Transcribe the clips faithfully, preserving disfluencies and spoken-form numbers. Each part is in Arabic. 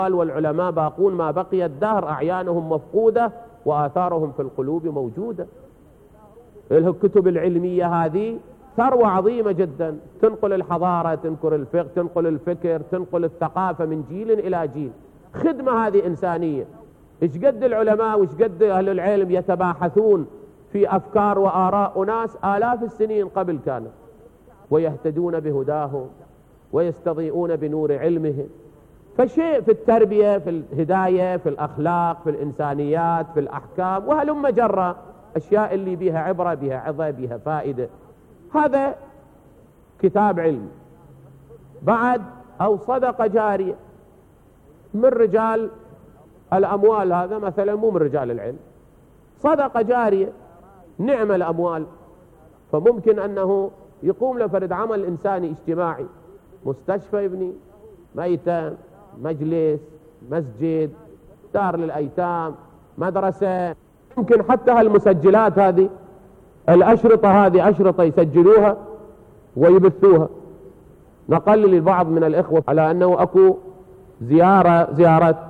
والعلماء باقون ما بقي الدهر، أعيانهم مفقودة وآثارهم في القلوب موجودة. الكتب العلمية هذه ثروة عظيمة جدا، تنقل الحضارة، تنقل الفقه، تنقل الفكر، تنقل الثقافة من جيل إلى جيل. خدمة هذه إنسانية. إيش قد العلماء وإيش قد أهل العلم يتباحثون في أفكار وآراء ناس آلاف السنين قبل كانت، ويهتدون بهداهم ويستضيئون بنور علمهم. فشيء في التربية، في الهداية، في الأخلاق، في الإنسانيات، في الأحكام، وهلم جرى أشياء اللي بها عبرة، بها عظة، بها فائدة. هذا كتاب علم. بعد أو صدقة جارية من رجال الأموال، هذا مثلا مو من رجال العلم، صدقة جارية، نعم الأموال. فممكن أنه يقوم لفرد عمل إنساني اجتماعي، مستشفى يبني، ميتم، مجلس، مسجد، دار للأيتام، مدرسة. ممكن حتى هالمسجلات هذه، الأشرطة هذه أشرطة يسجلوها ويبثوها. نقل للبعض من الإخوة على أنه أكو زيارة زيارة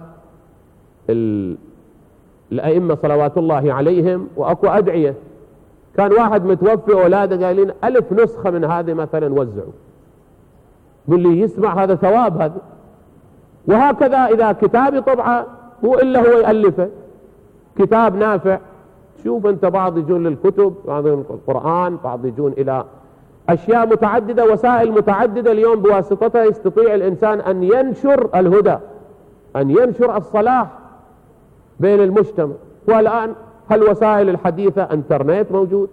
الأئمة صلوات الله عليهم، وأكو أدعية. كان واحد متوفي أولاده قايلين ألف نسخة من هذه مثلا وزعوا، واللي يسمع هذا ثواب هذا. وهكذا إذا كتابي طبعة مو إلا هو يألفه، كتاب نافع. شوف أنت بعض يجون للكتب، بعض القرآن، بعض يجون إلى أشياء متعددة، وسائل متعددة اليوم بواسطتها يستطيع الإنسان أن ينشر الهدى، أن ينشر الصلاح بين المجتمع. والآن هالوسائل الحديثة، انترنت موجود،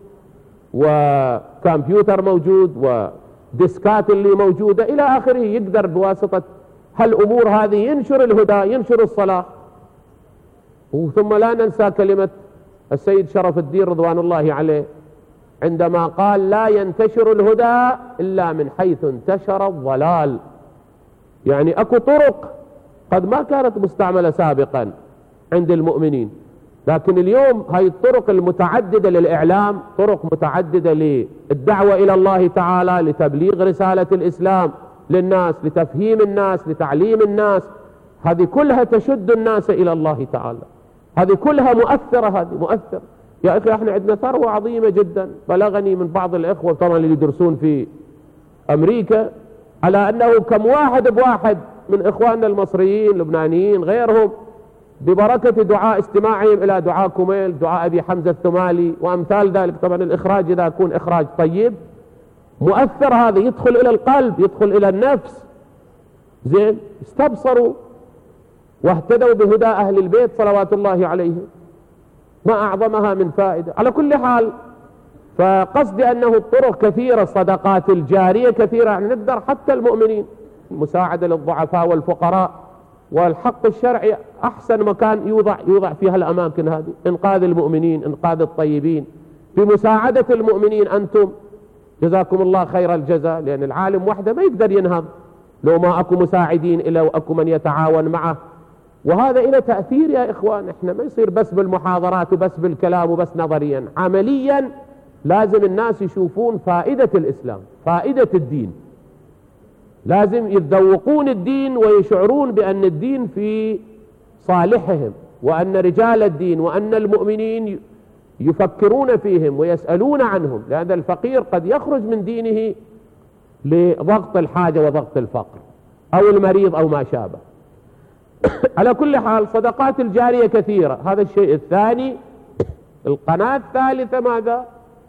وكمبيوتر موجود، وديسكات اللي موجودة إلى آخره، يقدر بواسطة هالأمور هذه ينشر الهدى، ينشر الصلاح. ثم لا ننسى كلمة السيد شرف الدين رضوان الله عليه عندما قال لا ينتشر الهدى إلا من حيث انتشر الضلال. يعني أكو طرق قد ما كانت مستعملة سابقا عند المؤمنين، لكن اليوم هاي الطرق المتعددة للإعلام، طرق متعددة للدعوة إلى الله تعالى، لتبليغ رسالة الإسلام للناس، لتفهيم الناس، لتعليم الناس، هذه كلها تشد الناس إلى الله تعالى. هذه كلها مؤثرة، هذه مؤثرة. يا أخي احنا عندنا ثروة عظيمة جدا. بلغني من بعض الإخوة طبعا اللي يدرسون في أمريكا على أنه كم واحد بواحد من إخواننا المصريين، لبنانيين، غيرهم، ببركة دعاء استماعهم إلى دعاء كوميل، دعاء أبي حمزة الثمالي وأمثال ذلك. طبعا الإخراج إذا يكون إخراج طيب مؤثر، هذا يدخل إلى القلب، يدخل إلى النفس. زين، استبصروا واهتدوا بهدى أهل البيت صلوات الله عليهم، ما أعظمها من فائدة. على كل حال، فقصدي أنه الطرق كثيرة، الصدقات الجارية كثيرة، يعني نقدر حتى المؤمنين، المساعدة للضعفاء والفقراء، والحق الشرعي أحسن مكان يوضع يوضع فيها الأماكن هذه، إنقاذ المؤمنين، إنقاذ الطيبين، بمساعدة المؤمنين. أنتم جزاكم الله خير الجزاء، لأن العالم وحده ما يقدر ينهض لو ما أكو مساعدين إلا وأكو من يتعاون معه. وهذا إلى تأثير يا إخوان. إحنا ما يصير بس بالمحاضرات وبس بالكلام وبس نظريا، عمليا لازم الناس يشوفون فائدة الإسلام، فائدة الدين. لازم يتذوقون الدين ويشعرون بأن الدين في صالحهم، وأن رجال الدين وأن المؤمنين يفكرون فيهم ويسألون عنهم. لأن الفقير قد يخرج من دينه لضغط الحاجة وضغط الفقر، أو المريض أو ما شابه. على كل حال، صدقات الجارية كثيرة. هذا الشيء الثاني. القناة الثالثة ماذا؟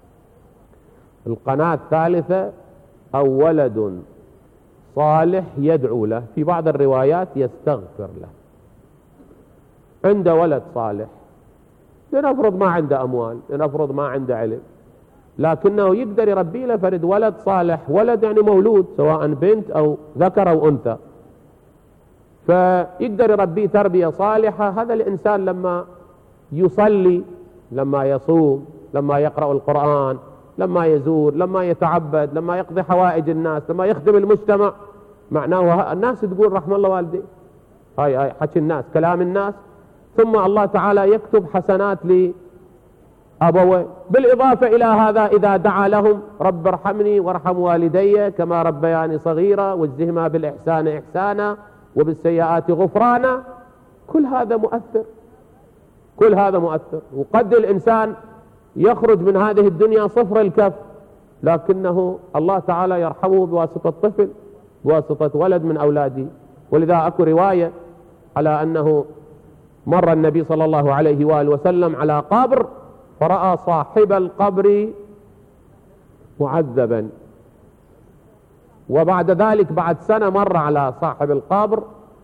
القناة الثالثة أو ولد صالح يدعو له، في بعض الروايات يستغفر له. عنده ولد صالح، لنفرض ما عنده أموال، لنفرض ما عنده علم، لكنه يقدر يربي له فرد ولد صالح. ولد يعني مولود، سواء بنت أو ذكر أو أنثى، فيقدر يربيه تربية صالحة. هذا الإنسان لما يصلي، لما يصوم، لما يقرأ القرآن، لما يزور، لما يتعبد، لما يقضي حوائج الناس، لما يخدم المجتمع، معناه الناس تقول رحم الله والدي. هاي هاي حكي الناس، كلام الناس. ثم الله تعالى يكتب حسنات لأبوه. بالإضافة إلى هذا، إذا دعا لهم رب ارحمني وارحم والدي كما ربياني صغيرا واجزهما بالإحسان إحسانا وبالسيئات غفرانا. كل هذا مؤثر، كل هذا مؤثر. وقد الإنسان يخرج من هذه الدنيا صفر الكف، لكنه الله تعالى يرحمه بواسطة طفل، بواسطة ولد من أولاده. ولذا أكو رواية على أنه مر النبي صلى الله عليه وآله وسلم على قبر فرأى صاحب القبر معذبا، وبعد ذلك بعد سنة مر على صاحب القبر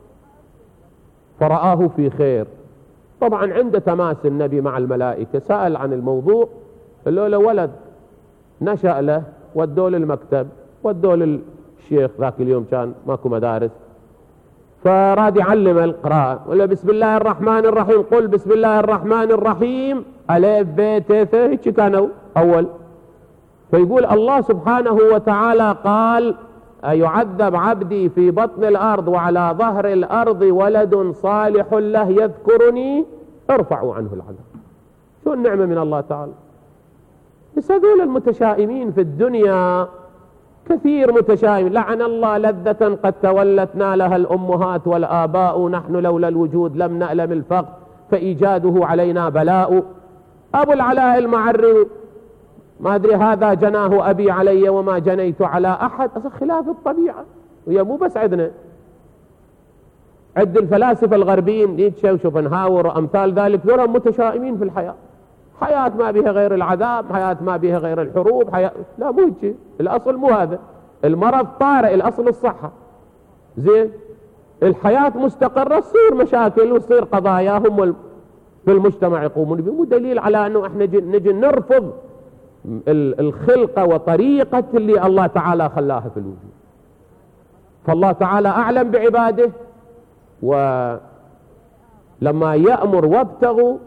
فرآه في خير. طبعا عند تماس النبي مع الملائكة سأل عن الموضوع، قال له ولد نشأ له، ودوه للمكتب، ودوه للشيخ، ذاك اليوم كان ماكو مدارس، فراد يعلم القراءة، ولا بسم الله الرحمن الرحيم، قل بسم الله الرحمن الرحيم ألف ب ت ث، هيك كانوا أول. فيقول الله سبحانه وتعالى قال أيعذب عبدي في بطن الأرض وعلى ظهر الأرض ولد صالح له يذكرني ارفعوا عنه العذاب. شو النعمة من الله تعالى. بس هذول المتشائمين في الدنيا كثير متشائم، لعن الله لذة قد تولتنا لها الأمهات والآباء، نحن لولا الوجود لم نألم الفقر فإيجاده علينا بلاء. أبو العلاء المعري ما أدري هذا جناه أبي علي وما جنيت على أحد، خلاف الطبيعة. وهي مو بس عندنا، عد الفلاسفة الغربيين نيتشه وشوبنهاور وأمثال ذلك، ذولهم متشائمين في الحياة. حياة ما بها غير العذاب، حياة ما بها غير الحروب، حياة لا مو هيك. الأصل مو هذا، المرض طارئ، الأصل الصحة. زين الحياة مستقرة، تصير مشاكل وتصير قضايا هم في المجتمع يقومون به. مو دليل على أنه احنا نجي نرفض الخلقة وطريقة اللي الله تعالى خلاها في الوجود. فالله تعالى أعلم بعباده، ولما يأمر وابتغوا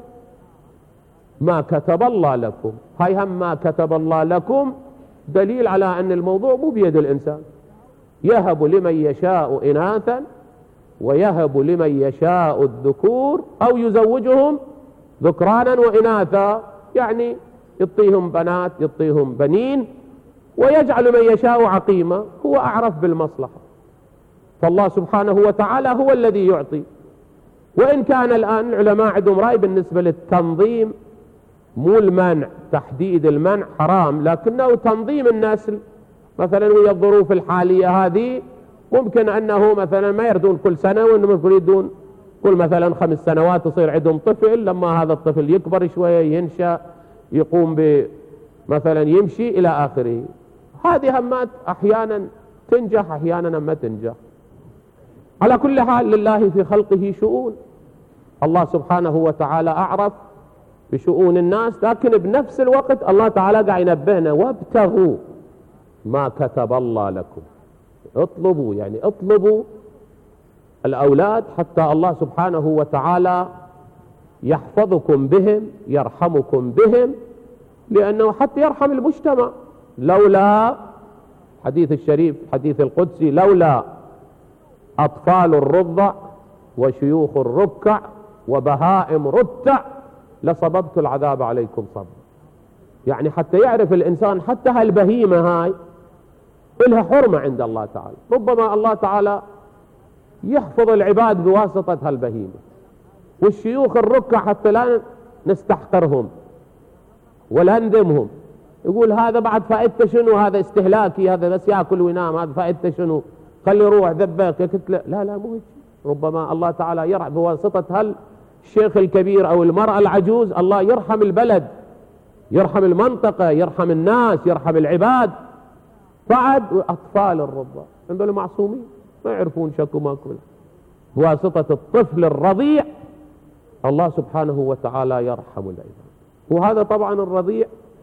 ما كتب الله لكم، هاي هم ما كتب الله لكم دليل على أن الموضوع مو بيد الإنسان. يهب لمن يشاء إناثا ويهب لمن يشاء الذكور أو يزوجهم ذكرانا وإناثا، يعني يعطيهم بنات يعطيهم بنين، ويجعل من يشاء عقيما، هو أعرف بالمصلحة. فالله سبحانه وتعالى هو الذي يعطي. وإن كان الآن العلماء عندهم رأي بالنسبة للتنظيم، مو المنع، تحديد المنع حرام، لكنه تنظيم النسل. مثلا ويا الظروف الحالية هذه ممكن أنه مثلا ما يردون كل سنة، وإنهم يريدون كل مثلا خمس سنوات يصير عندهم طفل، لما هذا الطفل يكبر شوية ينشأ يقوم بمثلا يمشي إلى آخره. هذه همات أحيانا تنجح أحيانا ما تنجح. على كل حال لله في خلقه شؤون، الله سبحانه وتعالى أعرف بشؤون الناس، لكن بنفس الوقت الله تعالى قاعد ينبهنا وابتغوا ما كتب الله لكم. اطلبوا، يعني اطلبوا الأولاد حتى الله سبحانه وتعالى يحفظكم بهم، يرحمكم بهم، لأنه حتى يرحم المجتمع. لولا حديث الشريف حديث القدسي لولا أطفال الرضع وشيوخ الركع وبهائم رتع لصببت العذاب عليكم صب. يعني حتى يعرف الإنسان حتى هالبهيمة هاي إلها حرمة عند الله تعالى. ربما الله تعالى يحفظ العباد بواسطة هالبهيمة. والشيوخ الركع حتى لا نستحقرهم ولا نذمهم، يقول هذا بعد فائدته شنو، هذا استهلاكي، هذا بس يأكل وينام، هذا فائدته شنو، خلي يروح ذبك كتلة. لا لا مو هيك. ربما الله تعالى يرحم بواسطة هل الشيخ الكبير أو المرأة العجوز، الله يرحم البلد، يرحم المنطقة، يرحم الناس، يرحم العباد. بعد أطفال الرضع عندهم معصومين ما يعرفون شكو ماكو، بواسطة الطفل الرضيع الله سبحانه وتعالى يرحم العباد. وهذا طبعا الرضيع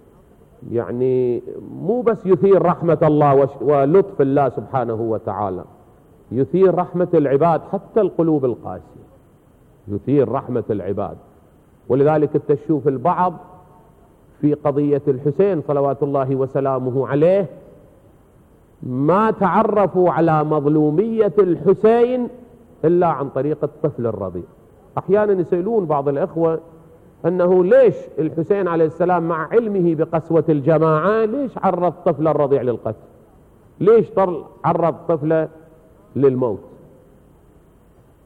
يعني مو بس يثير رحمة الله ولطف الله سبحانه وتعالى، يثير رحمة العباد، حتى القلوب القاسية يثير رحمة العباد. ولذلك تشوف البعض في قضية الحسين صلوات الله وسلامه عليه ما تعرفوا على مظلومية الحسين إلا عن طريق الطفل الرضيع. أحيانا يسألون بعض الإخوة أنه ليش الحسين عليه السلام مع علمه بقسوة الجماعة ليش عرض طفل الرضيع للقتل، ليش عرض طفله للموت.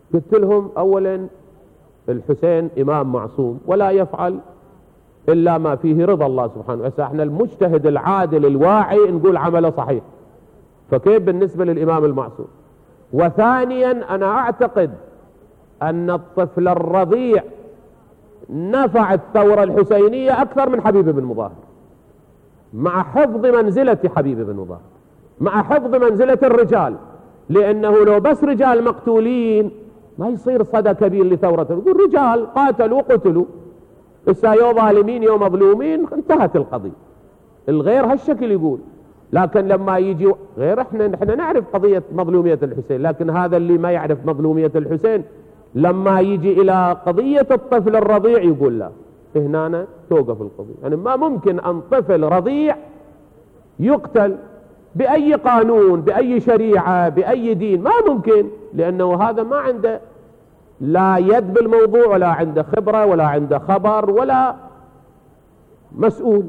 قلت لهم أولا الحسين إمام معصوم ولا يفعل إلا ما فيه رضا الله سبحانه وتعالى. احنا المجتهد العادل الواعي نقول عمله صحيح، فكيف بالنسبة للإمام المعصوم؟ وثانيا أنا أعتقد أن الطفل الرضيع نفع الثورة الحسينية أكثر من حبيب بن مظاهر، مع حفظ منزلة حبيب بن مظاهر، مع حفظ منزلة الرجال، لأنه لو بس رجال مقتولين ما يصير صدى كبير لثورة. يقول رجال قاتلوا قتلوا، إسا يو ظالمين يو مظلومين انتهت القضية. الغير هالشكل يقول، لكن لما يجي غير احنا احنا نعرف قضية مظلومية الحسين، لكن هذا اللي ما يعرف مظلومية الحسين لما يجي إلى قضية الطفل الرضيع يقول لا، هنا توقف القضية. يعني ما ممكن أن طفل رضيع يقتل بأي قانون بأي شريعة بأي دين، ما ممكن، لأنه هذا ما عنده لا يد بالموضوع ولا عنده خبرة ولا عنده خبر ولا مسؤول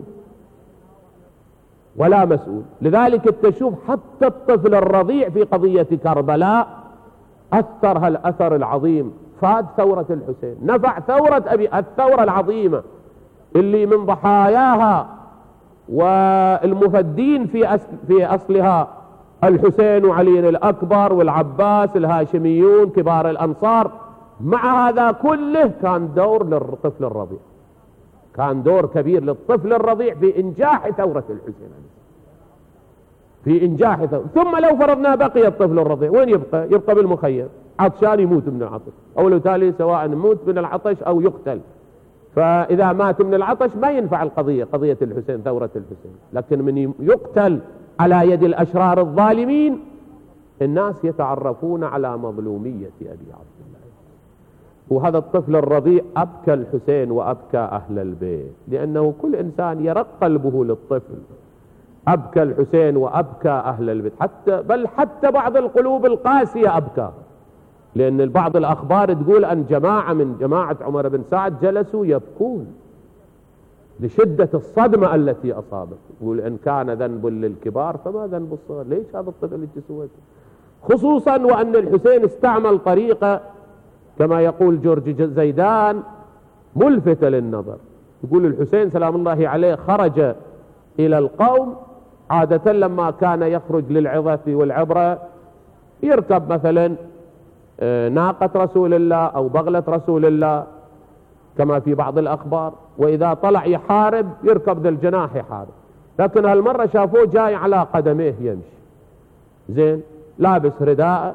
ولا مسؤول. لذلك تشوف حتى الطفل الرضيع في قضية كربلاء أثر هالأثر العظيم، فاد ثورة الحسين، نفع ثورة أبي الثورة العظيمة اللي من ضحاياها والمفدين في أصل في أصلها الحسين وعلي الأكبر والعباس الهاشميون كبار الأنصار. مع هذا كله كان دور للطفل الرضيع، كان دور كبير للطفل الرضيع في إنجاح ثورة الحسين، في إنجاح ثورة. ثم لو فرضنا بقي الطفل الرضيع وين يبقى؟ يبقى بالمخيم عطشان يموت من العطش، أو لو تالي سواء يموت من العطش أو يقتل. فإذا مات من العطش ما ينفع القضية، قضية الحسين ثورة الحسين. لكن من يقتل على يد الأشرار الظالمين الناس يتعرفون على مظلومية أبي عبد الله. وهذا الطفل الرضيع أبكى الحسين وأبكى أهل البيت، لأنه كل إنسان يرق قلبه للطفل. أبكى الحسين وأبكى أهل البيت، حتى بل حتى بعض القلوب القاسية أبكى، لأن بعض الأخبار تقول أن جماعة من جماعة عمر بن سعد جلسوا يبكون لشدة الصدمة التي أصابت. يقول إن كان ذنب للكبار فما ذنب الصغار، ليش هذا الطفل اللي سويته؟ خصوصا وأن الحسين استعمل طريقة كما يقول جورج زيدان ملفتة للنظر. يقول الحسين سلام الله عليه خرج إلى القوم عادة لما كان يخرج للعظة والعبرة يركب مثلا ناقة رسول الله أو بغلة رسول الله كما في بعض الأخبار، وإذا طلع يحارب يركب ذا الجناح يحارب. لكن هالمرة شافوه جاي على قدميه يمشي، زين، لابس رداء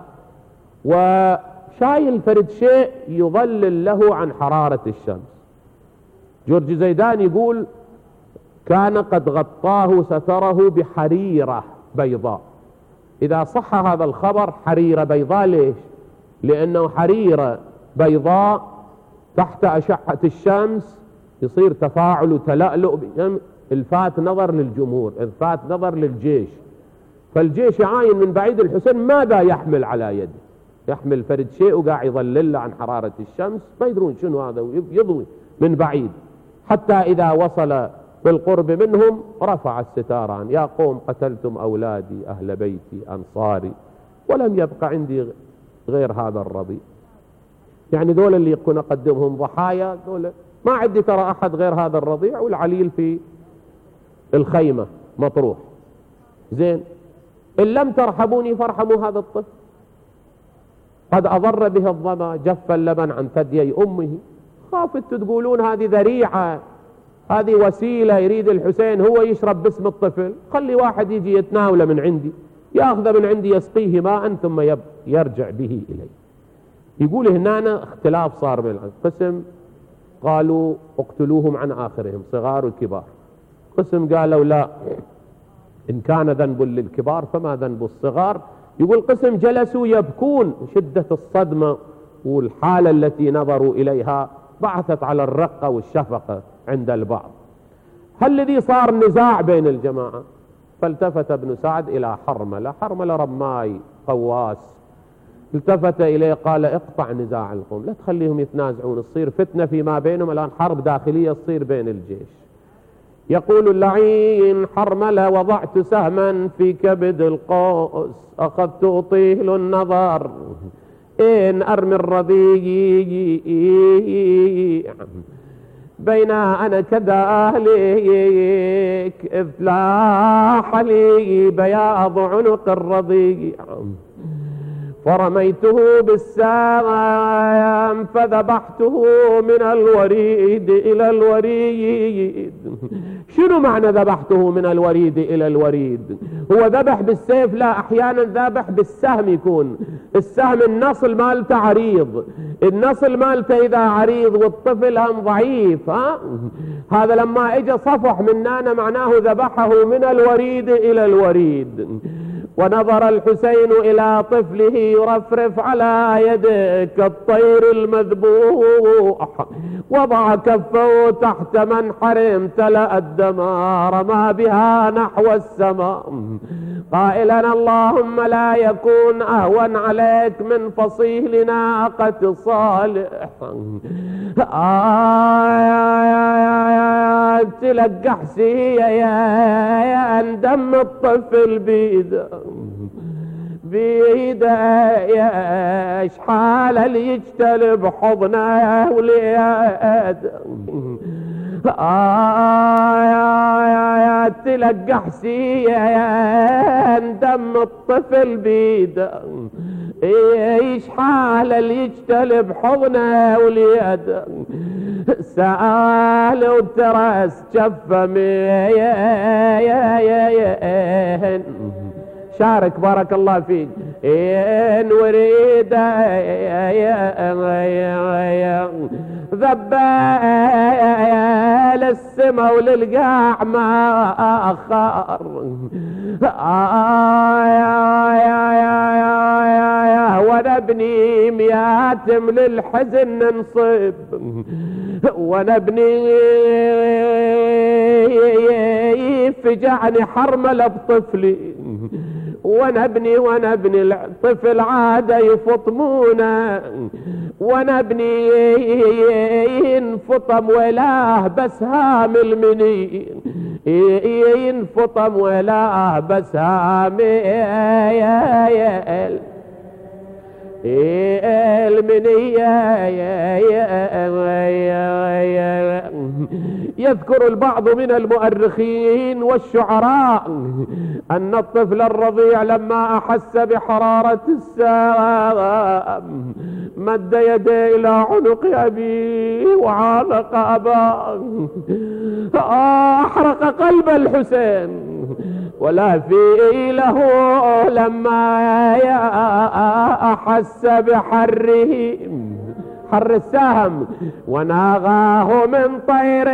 وشايل فرد شيء يظلل له عن حرارة الشمس. جورج زيدان يقول كان قد غطاه ستره بحريرة بيضاء. إذا صح هذا الخبر حريرة بيضاء، ليش؟ لأنه حريرة بيضاء تحت أشعة الشمس يصير تفاعل وتلألؤ، الفات نظر للجمهور، الفات نظر للجيش. فالجيش يعاين من بعيد الحسين ماذا يحمل على يده، يحمل فرد شيء وقاعد يظلل عن حرارة الشمس، ما يدرون شنو هذا، يضوي من بعيد. حتى إذا وصل بالقرب منهم رفع الستاران، يا قوم قتلتم أولادي أهل بيتي أنصاري ولم يبقى عندي غير هذا الرضيع. يعني دول اللي يكون أقدمهم ضحايا، دول ما عندي ترى أحد غير هذا الرضيع، والعليل في الخيمة مطروح. زين، إن لم ترحموني فارحموا هذا الطفل، قد أضر به الظما جف اللبن عن ثديي أمه. خافت تقولون هذه ذريعة، هذه وسيلة يريد الحسين هو يشرب باسم الطفل، خلي واحد يجي يتناوله من عندي، يأخذ من عندي يسقيه ماء ثم يرجع به إلي. يقول هنا اختلاف صار بين قسم قالوا اقتلوهم عن آخرهم صغار وكبار، قسم قالوا لا، إن كان ذنب للكبار فما ذنب الصغار. يقول قسم جلسوا يبكون، شدة الصدمة والحالة التي نظروا إليها بعثت على الرقة والشفقة عند البعض. هل الذي صار نزاع بين الجماعة؟ فالتفت ابن سعد إلى حرملة، حرملة رماي قواس، التفت إليه قال اقطع نزاع القوم، لا تخليهم يتنازعون، تصير فتنة فيما بينهم، الآن حرب داخلية تصير بين الجيش. يقول اللعين حرملة وضعت سهما في كبد القوس أخذت أطيل النظر إن أرمي الرضيع بين أنا كذلك إذ لاح لي بياض عنق الرضيع فرميته بالسام فذبحته من الوريد إلى الوريد. شنو معنى ذبحته من الوريد إلى الوريد؟ هو ذبح بالسيف؟ لا، أحيانا ذبح بالسهم. يكون السهم النصل مالته عريض، النصل مالته إذا عريض والطفل هم ضعيف، ها؟ هذا لما اجى صفح مننا معناه ذبحه من الوريد إلى الوريد. ونظر الحسين إلى طفله يرفرف على يده كالطير المذبوح، وضع كفه تحت منحر امتلأ الدمار رمى بها نحو السماء قائلا اللهم لا يكون أهون عليك من فصيل ناقة صالح. آه تلقح سيه يا دم الطفل بيده بيده شحال اللي يجتلب حضنه وليد. آه يا يا يا تلقح سيه دم الطفل بيده يشحال اللي يجتلب حضنه وليد. سأل وترس جفه مين شارك بارك الله فيك إن وريد ذبا للسما وللقاع ما أخر. ونبني مياتم للحزن نصب ونبني فجعني حرمل بطفلي ونبني ونبني الطفل عاد يفطمونا ونبني ينفطم ولاه بس هام المني ينفطم ولاه بس هام المنية. يذكر البعض من المؤرخين والشعراء أن الطفل الرضيع لما أحس بحرارة السام مد يديه إلى عنق أبيه وعانق أباه. أحرق قلب الحسين ولا في له لما أحس بحره حر السهم وناغاه من طير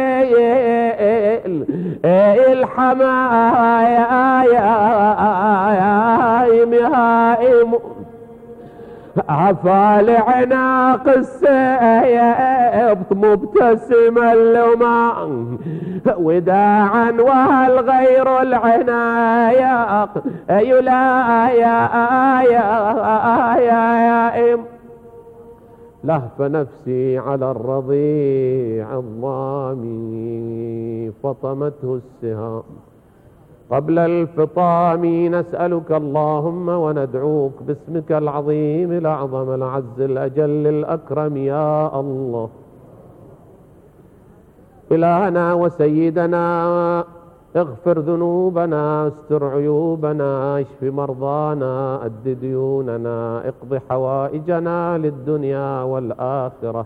الحمايم عفا لعناق السيب مبتسما لما وداعا وهل غير العنايق يلا يا لهف نفسي على الرضيع الضامي فطمته السهام قبل الفطام. نسألك اللهم وندعوك باسمك العظيم الأعظم العز الأجل الأكرم يا الله إلهنا وسيدنا اغفر ذنوبنا استر عيوبنا اشف مرضانا أد ديوننا اقض حوائجنا للدنيا والآخرة.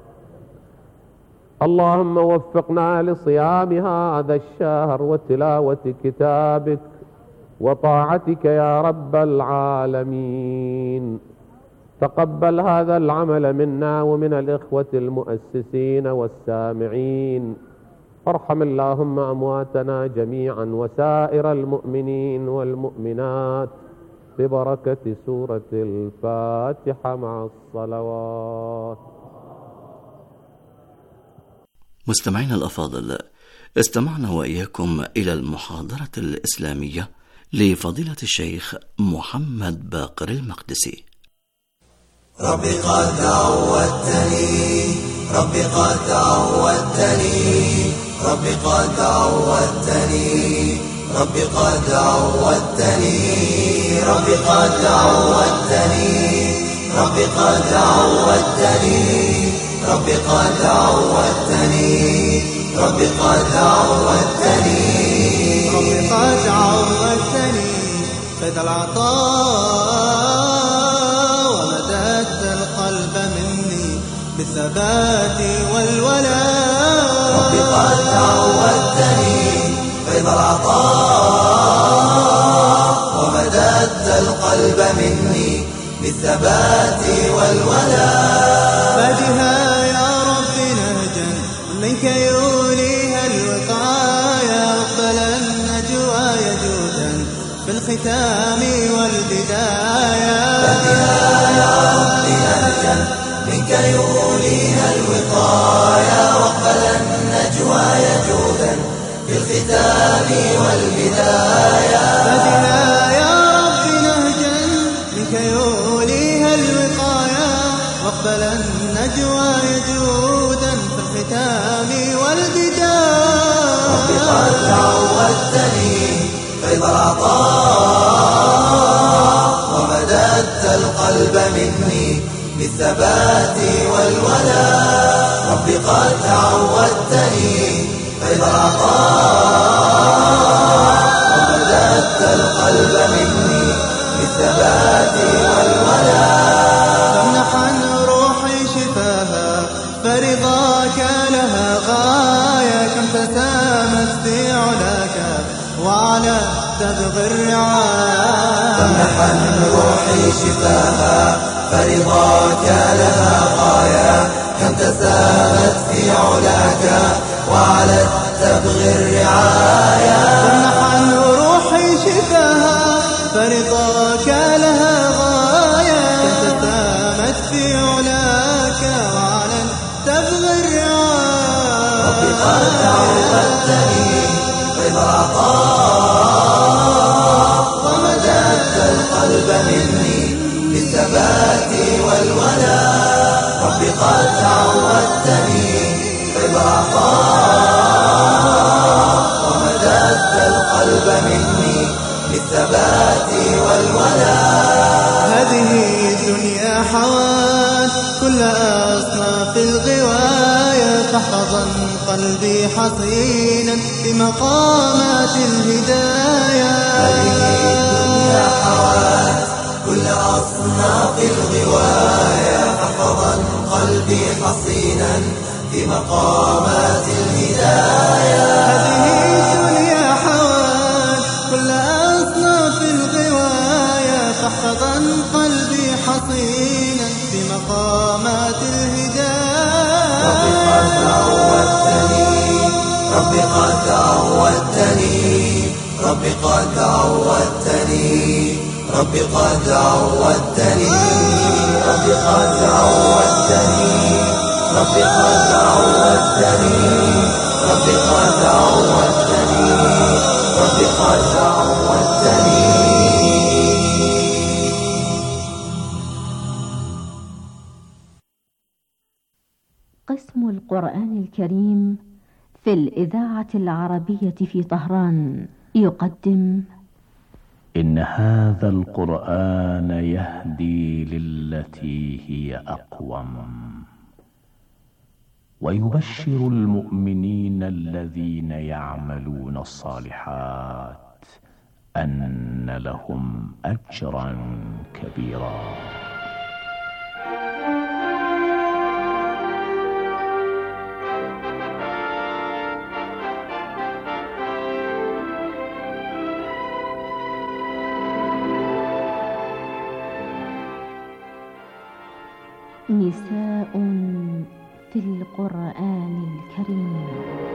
اللهم وفقنا لصيام هذا الشهر وتلاوة كتابك وطاعتك يا رب العالمين. تقبل هذا العمل منا ومن الإخوة المؤسسين والسامعين. ارحم اللهم أمواتنا جميعا وسائر المؤمنين والمؤمنات ببركة سورة الفاتحة مع الصلوات. مستمعينا الأفاضل، استمعنا وإياكم إلى المحاضرة الإسلامية لفضيلة الشيخ محمد باقر المقدسي. ربي قد عودتني ربي قد عودتني ربي قد عودتني ربي قد عودتني ربي قد عودتني رب قد عودتني رب قد عودتني رب قد عودتني رب قد عودتني فذا العطاء ومددت القلب مني بالثبات والولاء رب قد عودتني فذا العطاء ومددت القلب مني بالثبات والولاء فادها يا رب نهجا منك يوليها الوقايا أقبل النجوى يجودا في الختام والبداية فادها يا رب نهجا منك يوليها الوقايا واقبل النجوى يجودا في الختام والبداية فادها يا رب نهجا منك يوليها الوقاية واقبل النجوى يجودا في الختام والبداية رب قد عودتني فيض العطاء ومددت القلب مني بالثبات والولاء رب قد عودتني فيض العطاء ومددت القلب مني بالثبات والولاء فامنحا روحي شفاها فرضاك لها غاية كم تسامت في علاك وعلى تبغي الرعاية فامنحا روحي شفاها فرضاك لها غاية كم تسامت في علاك وعلى تبغي الرعاية فامنحا روحي شفاها فرضاك لها غاية كم تسامت في علاك وعلى تبغي الرعاية رب قد عودتني فيض العطاء ومددت القلب مني بالثبات والولاء رب قد عودتني فيض العطاء ومددت القلب مني بالثبات والولاء هذه الدنيا حوات كل أصناف الغواية فاحفظا قلبي حصينا بمقامات الهداية هذه الدنيا حوات كل أصناف الغواية فاحفظا قلبي حصينا في مقامات الهداية هذه الدنيا حوات كل أصناف الغواية فاحفظا قلبي حصينا في مقامات الهداية رب قد عودتني رب قد عودتني رب قد عودتني رب قد عودتني رب قد عودتني رب قد عودتني رب قد عودتني رب قد عودتني قسم القرآن الكريم في الإذاعة العربية في طهران يقدم إن هذا القرآن يهدي للتي هي أقوم ويبشر المؤمنين الذين يعملون الصالحات أن لهم أجرا كبيرا. نساء في القرآن الكريم.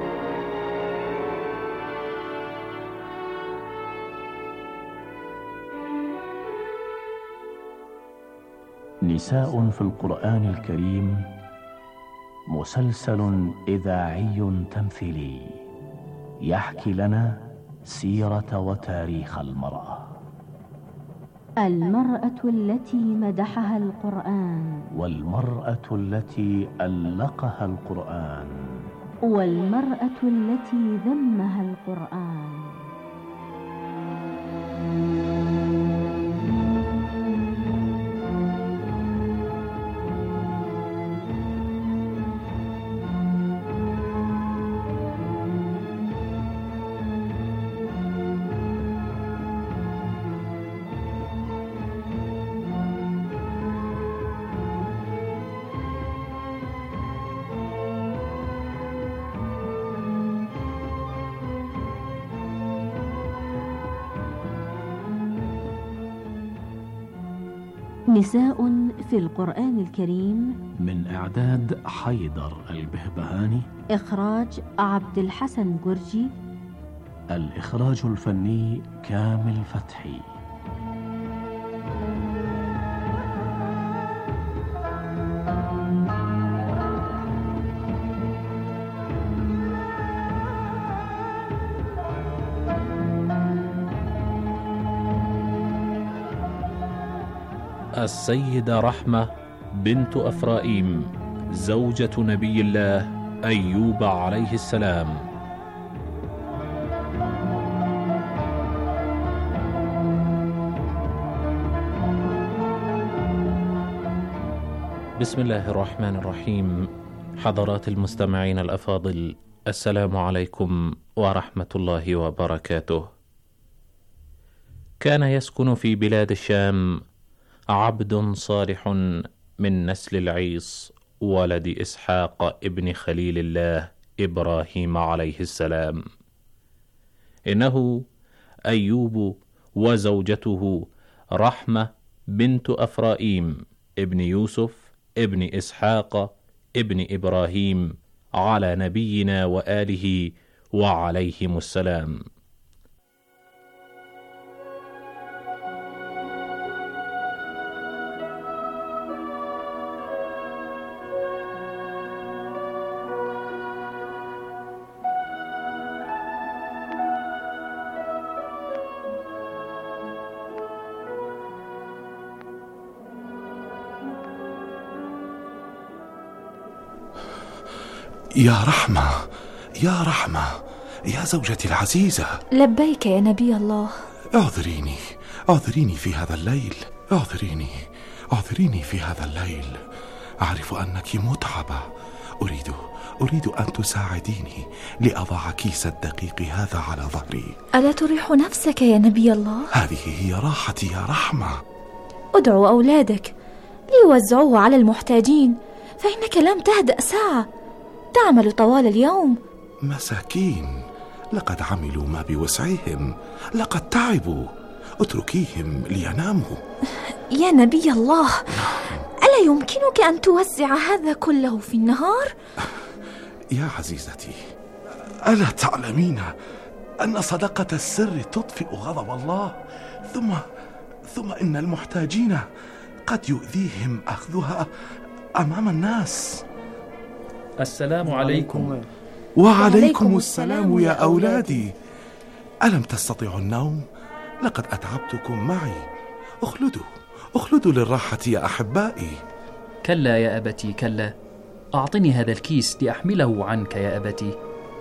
نساء في القرآن الكريم مسلسل إذاعي تمثيلي يحكي لنا سيرة وتاريخ المرأة. المرأة التي مدحها القرآن، والمرأة التي ألقها القرآن، والمرأة التي ذمها القرآن. نساء في القرآن الكريم، من إعداد حيدر البهبهاني، إخراج عبد الحسن جرجي، الإخراج الفني كامل فتحي. السيدة رحمة بنت أفرائيم زوجة نبي الله أيوب عليه السلام. بسم الله الرحمن الرحيم. حضرات المستمعين الأفاضل، السلام عليكم ورحمة الله وبركاته. كان يسكن في بلاد الشام عبد صالح من نسل العيص ولد إسحاق ابن خليل الله إبراهيم عليه السلام. إنه أيوب وزوجته رحمة بنت أفرائيم ابن يوسف ابن إسحاق ابن إبراهيم على نبينا وآله وعليهم السلام. يا رحمة، يا رحمة، يا زوجتي العزيزة. لبيك يا نبي الله. اعذريني، اعذريني في هذا الليل، اعذريني، اعذريني في هذا الليل. أعرف أنك متعبة. أريد أريد أن تساعديني لأضع كيس الدقيق هذا على ظهري. ألا تريح نفسك يا نبي الله؟ هذه هي راحتي يا رحمة. ادعو أولادك ليوزعوه على المحتاجين، فإنك لم تهدأ ساعة، تعمل طوال اليوم. مساكين، لقد عملوا ما بوسعهم، لقد تعبوا، اتركيهم ليناموا. يا نبي الله، ألا يمكنك أن توزع هذا كله في النهار؟ يا عزيزتي، ألا تعلمين أن صدقة السر تطفئ غضب الله؟ ثم ثم إن المحتاجين قد يؤذيهم أخذها أمام الناس. السلام عليكم. وعليكم السلام يا أولادي. ألم تستطيعوا النوم؟ لقد أتعبتكم معي. اخلدوا اخلدوا للراحة يا أحبائي. كلا يا أبتي، كلا. أعطني هذا الكيس لأحمله عنك يا أبتي.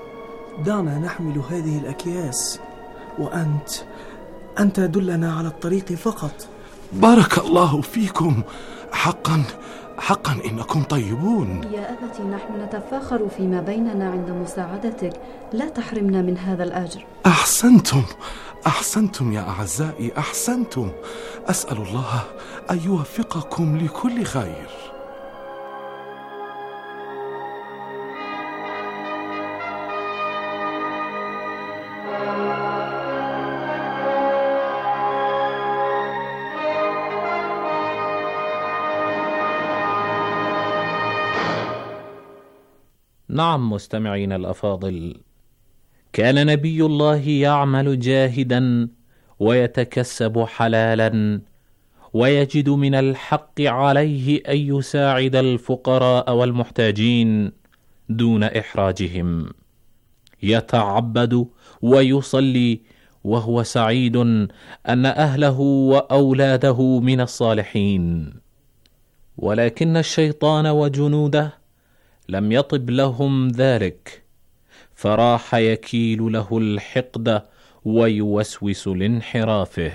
دعنا نحمل هذه الأكياس، وأنت أنت دلنا على الطريق فقط. بارك الله فيكم، حقا حقا إنكم طيبون. يا أبتي، نحن نتفاخر فيما بيننا عند مساعدتك، لا تحرمنا من هذا الأجر. أحسنتم أحسنتم يا أعزائي، أحسنتم. أسأل الله أن يوفقكم لكل خير. نعم مستمعين الأفاضل، كان نبي الله يعمل جاهدا ويتكسب حلالا، ويجد من الحق عليه أن يساعد الفقراء والمحتاجين دون إحراجهم. يتعبد ويصلي وهو سعيد أن أهله وأولاده من الصالحين، ولكن الشيطان وجنوده لم يطب لهم ذلك، فراح يكيل له الحقد ويوسوس لانحرافه.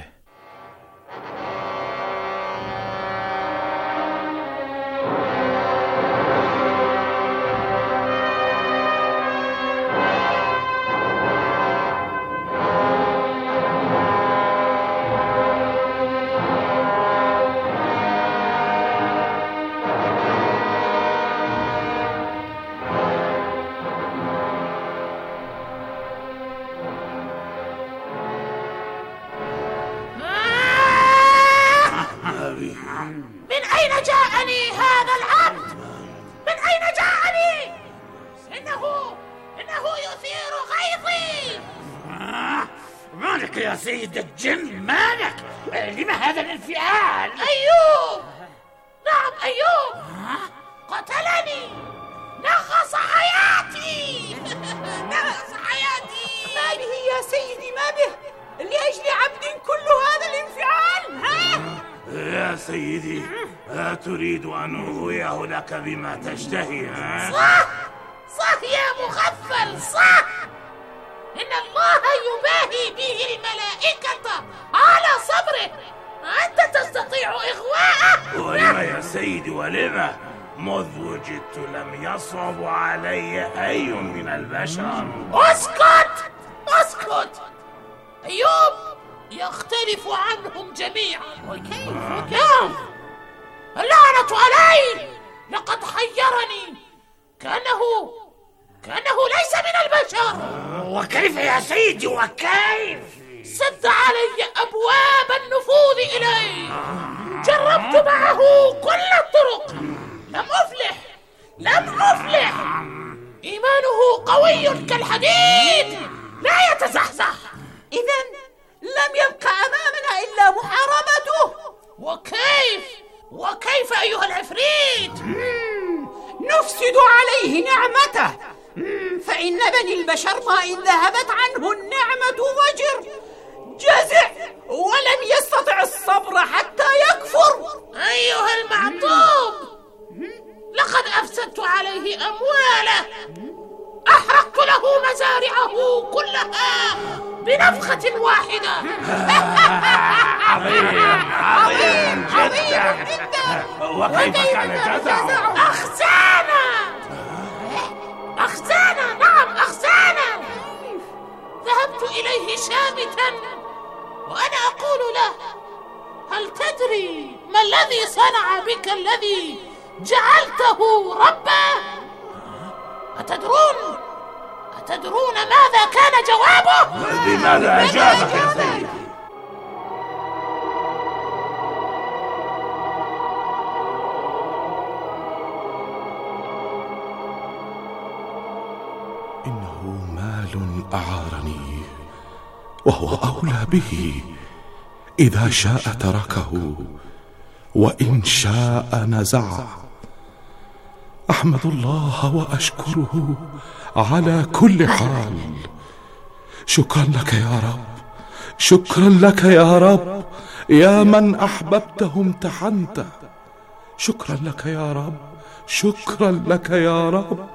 مالك يا سيد الجن مالك؟ لما هذا الانفعال؟ أيوب، نعم أيوب قتلني، نغص حياتي. نغص حياتي. ما به يا سيدي ما به؟ لأجل عبد كل هذا الانفعال؟ ها؟ يا سيدي أتريد أن أغويه لك بما تشتهي؟ ها؟ صح صح يا مغفل، صح. إن الله يباهي به الملائكة على صبره، أنت تستطيع إغواءه. ولما يا سيدي ولما؟ منذ وجدت لم يصعب علي أي من البشر. اسكت اسكت. أيوب يختلف عنهم جميعا. وكيف؟ نعم، اللعنة علي، لقد حيرني، كأنه كأنه ليس من البشر. وكيف يا سيدي وكيف؟ سد علي أبواب النفوذ إليه، جربت معه كل الطرق، لم أفلح لم أفلح. إيمانه قوي كالحديد لا يتزحزح. إذن لم يبق أمامنا إلا محاربته. وكيف وكيف أيها العفريت؟ نفسد عليه نعمته، فإن بني البشر ما إن ذهبت عنه النعمة ضجر، جزع ولم يستطع الصبر حتى يكفر. أيها المعطوب، لقد أفسدت عليه أمواله، أحرقت له مزارعه كلها بنفخة واحدة. عظيم عظيم جدا. وكيف كان جزعه؟ أخزانة أخزانة نعم أخزانة. ذهبت إليه شامتا وأنا أقول له: هل تدري ما الذي صنع بك الذي جعلته ربا؟ أتدرون أتدرون ماذا كان جوابه؟ بماذا أجابك يا سيدي؟ إنه مال أعارني وهو أولى به، إذا شاء تركه وإن شاء نزعه. أحمد الله وأشكره على كل حال. شكرا لك يا رب، شكرا لك يا رب، يا من أحببته امتحنته. شكرا لك يا رب، شكرا لك يا رب.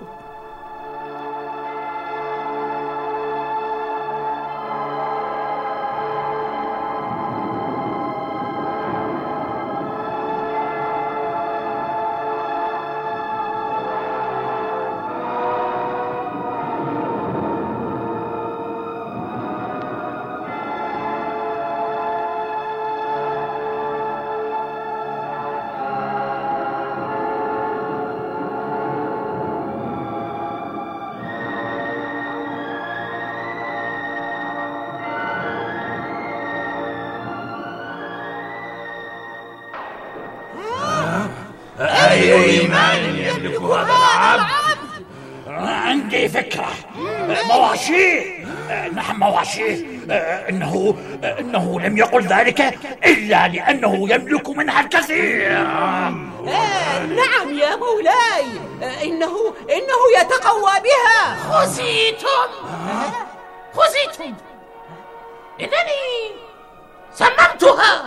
أي إيمان يملك هذا العبد؟ عندي فكرة. مواشيه، نعم مواشيه. إنه إنه لم يقل ذلك إلا لأنه يملك منها الكثير. آه نعم يا مولاي، إنه إنه يتقوى بها. خزيتم خزيتم إنني سممتها،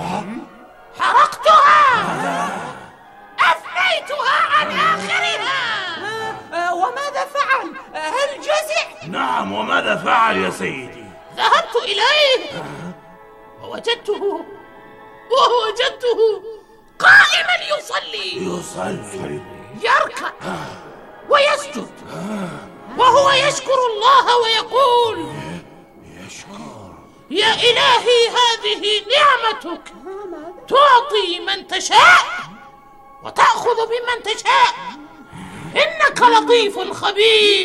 حرقتها، أفنيتها عن آخرها. آه وماذا فعل؟ هل جزع؟ نعم، وماذا فعل يا سيدي؟ ذهبت إليه ووجدته ووجدته قائما يصلي يصلي يركع ويسجد، وهو يشكر الله ويقول: يشكر يا إلهي هذه نعمتك، تعطي من تشاء وتأخذ ممن تشاء، إنك لطيف خبير.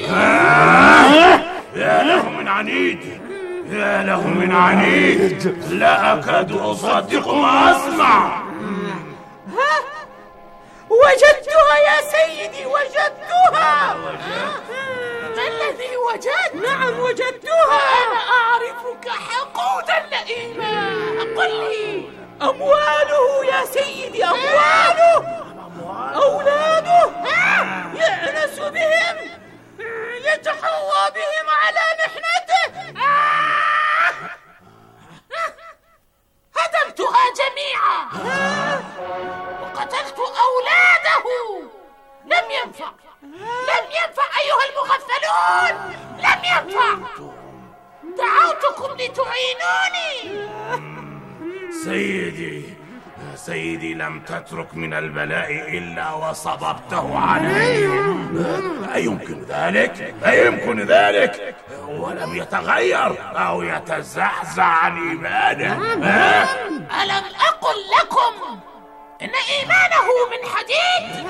يا له من عنيد، يا له من عنيد، لا أكاد أصدق ما أسمع. ها؟ وجدتها يا سيدي، وجدتها. ما الذي وجدت؟ نعم وجدتها. أنا أعرفك حقود تحوى بهم على محنته. آه! هدمتها جميعا وقتلت أولاده. لم ينفع، لم ينفع أيها المغفلون، لم ينفع. دعوتكم لتعينوني. سيدي سيدي، لم تترك من البلاء إلا وصببته عليه. أيمكن ذلك؟ أيمكن ذلك؟ ولم يتغير أو يتزحزح عن إيمانه. ألم أقل لكم إن إيمانه من حديد؟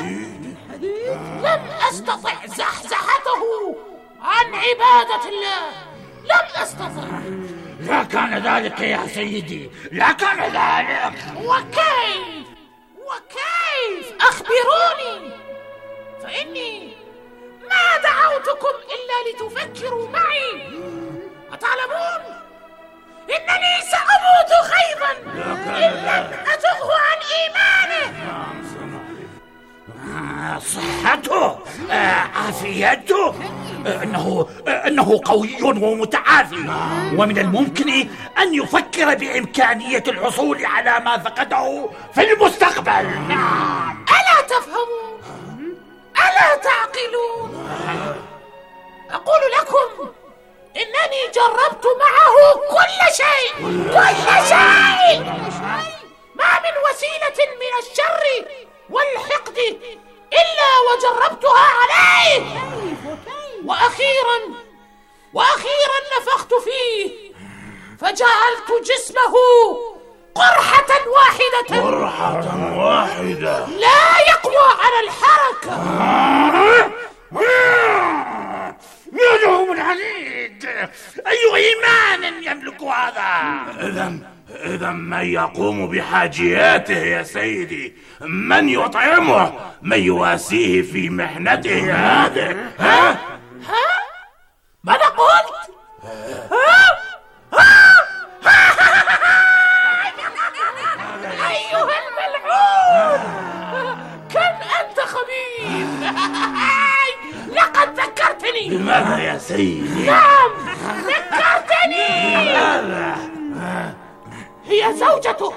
لم أستطع زحزحته عن عبادة الله، لم أستطع. لا كان ذلك يا سيدي، لا كان ذلك. وكيف وكيف أخبروني، فإني ما دعوتكم إلا لتفكروا معي. أتعلمون إنني سأموت غيظا إن لم أزغه عن إيمانه. صحته، عافيته، إنه إنه قوي ومتعافي، ومن الممكن أن يفكر بإمكانية الحصول على ما فقده في المستقبل. ألا تفهمون؟ ألا تعقلون؟ أقول لكم إنني جربت معه كل شيء، كل شيء. ما من وسيلة من الشر والحقد إلا وجربتها عليه. وأخيرا وأخيرا نفخت فيه فجعلت جسمه قرحة واحدة، قرحة واحدة لا يقوى على الحركة. يده من حديد، أي إيمان يملك هذا؟ إذن إذا من يقوم بحاجياته يا سيدي؟ من يطعمه؟ من يواسيه في محنته هذه؟ ها؟ ها؟ ماذا قلت؟ أيها الملعون، كم أنت خبيث. لقد ذكرتني. بماذا يا سيدي؟ نعم ذكرتني. بماذا؟ هي زوجته.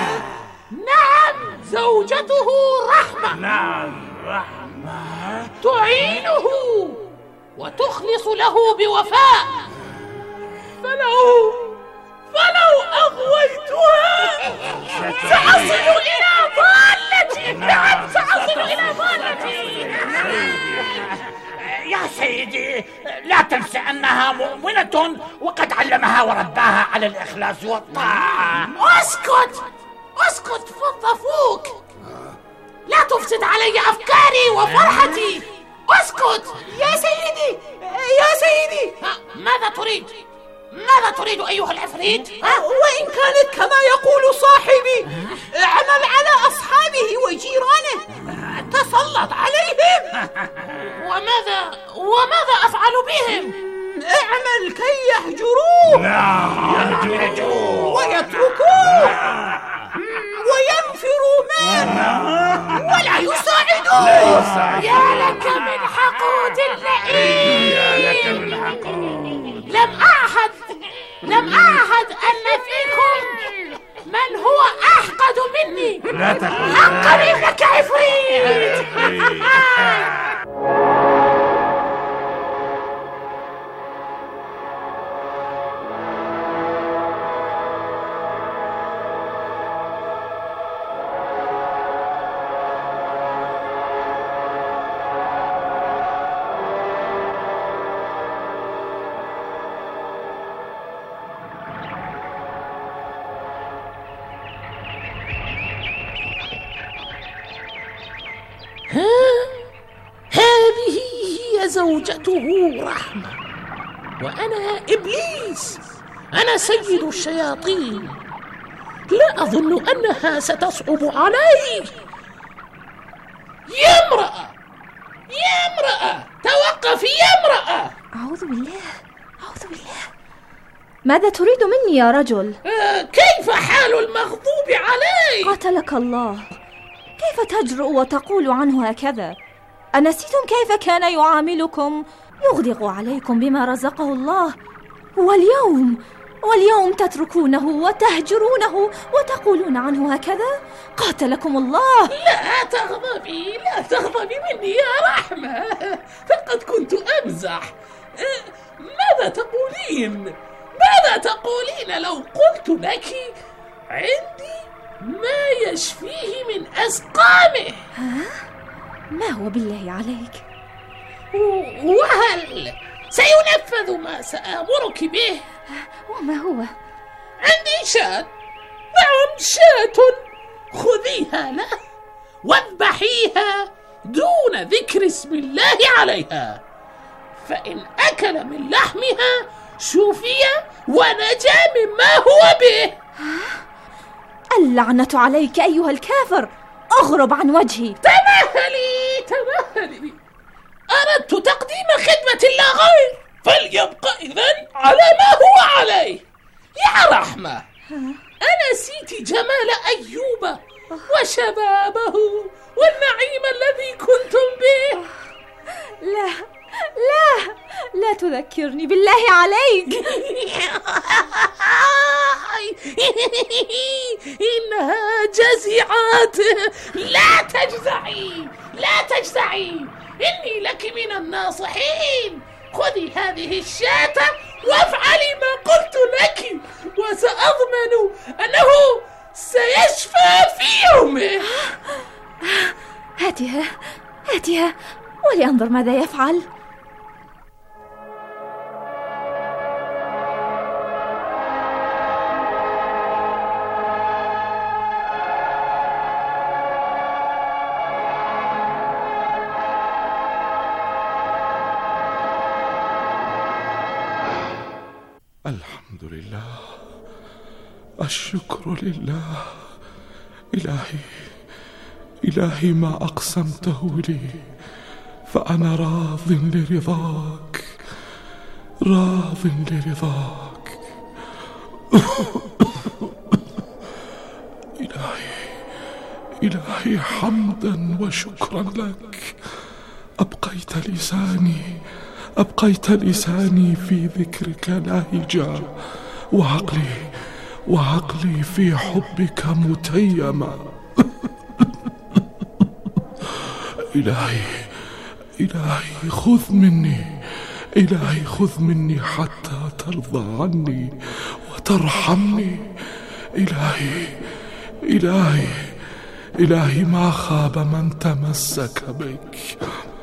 نعم زوجته رحمة. نعم رحمة. تعينه وتخلص له بوفاء. فلو فلو أغويتها سأصل إلى ضالتي. نعم سأصل إلى ضالتي. يا سيدي، لا تنسى أنها مؤمنة وقد علمها ورباها على الإخلاص والطاعة. اسكت اسكت فضفوك، لا تفسد علي أفكاري وفرحتي. اسكت يا سيدي، يا سيدي. ماذا تريد؟ ماذا تريد أيها العفريت؟ وإن كانت كما يقول صاحبي، اعمل على أصحابه وجيرانه، تسلط عليهم. وماذا وماذا أفعل بهم؟ اعمل كي يهجروه. نعم يهجروه ويتركوه وينفروا منه ولا يساعدوه. يا لك من حقود اللئيم، يا لك من حقود. لم أعهد لم أعهد أن فيكم من هو أحقد مني. لا تقل حقا إنك عفريت. هذه هي زوجته رحمة، وأنا إبليس، أنا سيد الشياطين. لا أظن أنها ستصعب علي. يا امرأة، يا امرأة، توقفي يا امرأة. أعوذ بالله، أعوذ بالله. ماذا تريد مني يا رجل؟ آه، كيف حال المغضوب عليه؟ قاتلك الله، كيف تجرؤ وتقول عنه هكذا؟ أنسيتم كيف كان يعاملكم يغدق عليكم بما رزقه الله، واليوم واليوم تتركونه وتهجرونه وتقولون عنه هكذا؟ قاتلكم الله. لا تغضبي، لا تغضبي مني يا رحمة، فقد كنت أمزح. ماذا تقولين؟ ماذا تقولين لو قلت لك عندي ما يشفيه من أسقامه؟ ها؟ ما هو بالله عليك؟ وهل سينفذ ما سآمرك به؟ وما هو؟ عندي شاة، نعم شاة، خذيها له واذبحيها دون ذكر اسم الله عليها، فإن أكل من لحمها شفي ونجا مما هو به. اللعنة عليك أيها الكافر، أغرب عن وجهي. تمهلي تمهلي، أردت تقديم خدمة لا غير، فليبقى إذن على ما هو عليه. يا رحمة، أنسيت جمال أيوب وشبابه والنعيم الذي كنتم به؟ لا لا لا تذكرني بالله عليك. إنها جزعات. لا تجزعي، لا تجزعي، إني لك من الناصحين. خذي هذه الشاة وافعلي ما قلت لك، وسأضمن أنه سيشفى في يومه. هاتها هاتها ولأنظر ماذا يفعل. الحمد لله، الشكر لله. إلهي إلهي، ما أقسمته لي فأنا راض لرضاك، راض لرضاك. إلهي إلهي، حمدا وشكرا لك. أبقيت لساني أبقيت لساني في ذكرك لاهجا، وعقلي وعقلي في حبك متيما. إلهي إلهي، خذ مني إلهي خذ مني حتى ترضى عني وترحمني. إلهي إلهي إلهي، ما خاب من تمسك بك.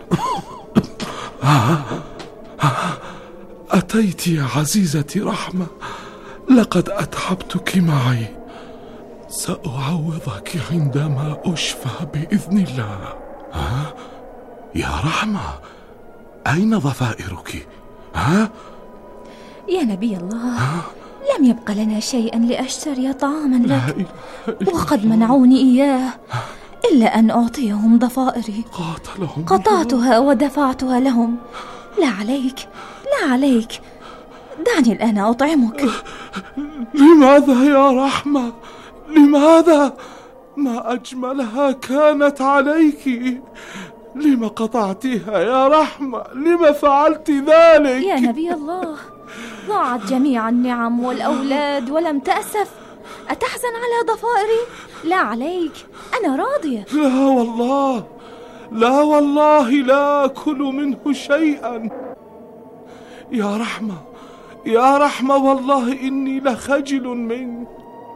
أتيت يا عزيزتي رحمة، لقد أتعبتك معي. سأعوضك عندما أشفى بإذن الله. ها؟ يا رحمة، أين ضفائرك؟ ها؟ يا نبي الله، لم يبق لنا شيئا لأشتري طعاما لك، وقد منعوني إياه، إلا أن أعطيهم ضفائري. قاتلهم، قطعتها ودفعتها لهم. لا عليك، لا عليك، دعني الآن أطعمك. لماذا يا رحمة؟ لماذا؟ ما أجملها كانت عليك. لما قطعتها يا رحمة؟ لما فعلت ذلك؟ يا نبي الله، ضاعت جميع النعم والأولاد ولم تأسف. أتحزن على ضفائري؟ لا عليك، أنا راضية. لا والله، لا والله، لا أكل منه شيئا. يا رحمة يا رحمة، والله إني لخجل منك.